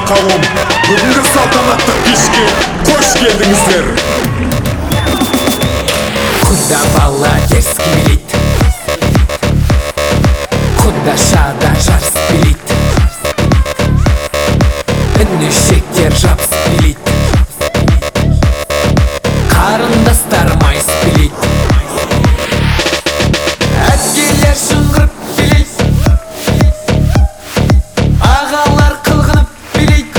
қауым, бүгінгі салтанатты кешке қош келдіңіздер. Куда бала дерзкий велит, куда шада жарс пилит, үні шектер жабыс пилит, қарындастар майыс пилит, әпкелер шыңғырып пилит, ағалар қылғынып пилит,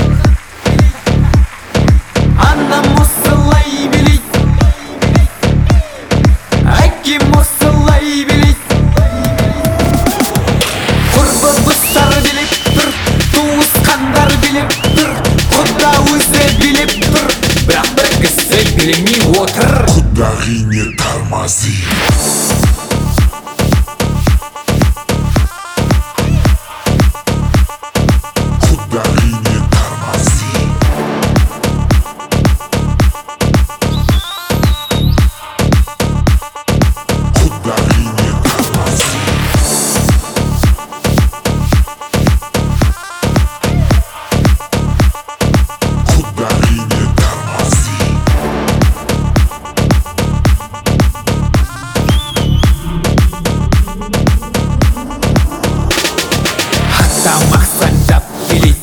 анам осылай билит, әкем осылай билит. Құрбы-бұстар билеп тұр, туысқандар билеп тұр, құда өзі билеп тұр, бірақ бір кісі билемей отыр. Құдағи не тормози. Құдағи не тормози. Құдағи не тормози. Құдағи не тормози. Тамақ сандап билит,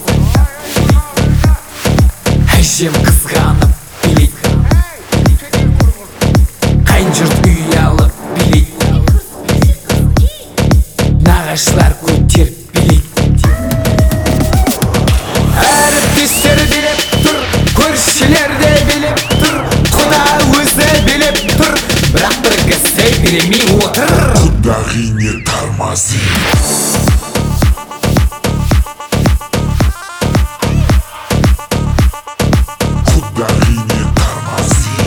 әжем қызғанып билит, қайын жұрт ұялып билит, нағашылар көтеріп билит, әріптестер билеп тұр, көршілер де билеп тұр, құда өзі билеп тұр, бірақ бір кісі билемей отыр. Құдағи не тормози. Құдағи не тормози.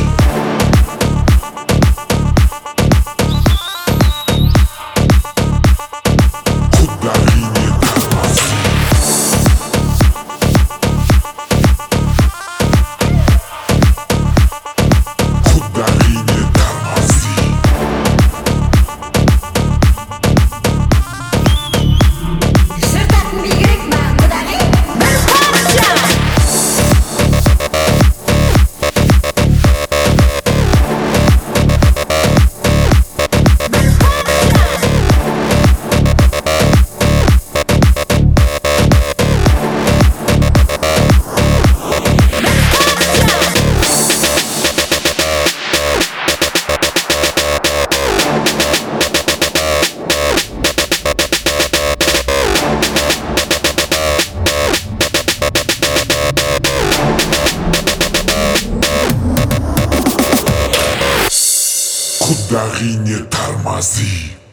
Құдағи не тормози. Құдағи не тормози. Шыртатын бигірек ма, құдағи? Бір қорықшы! Құдағи не тормози.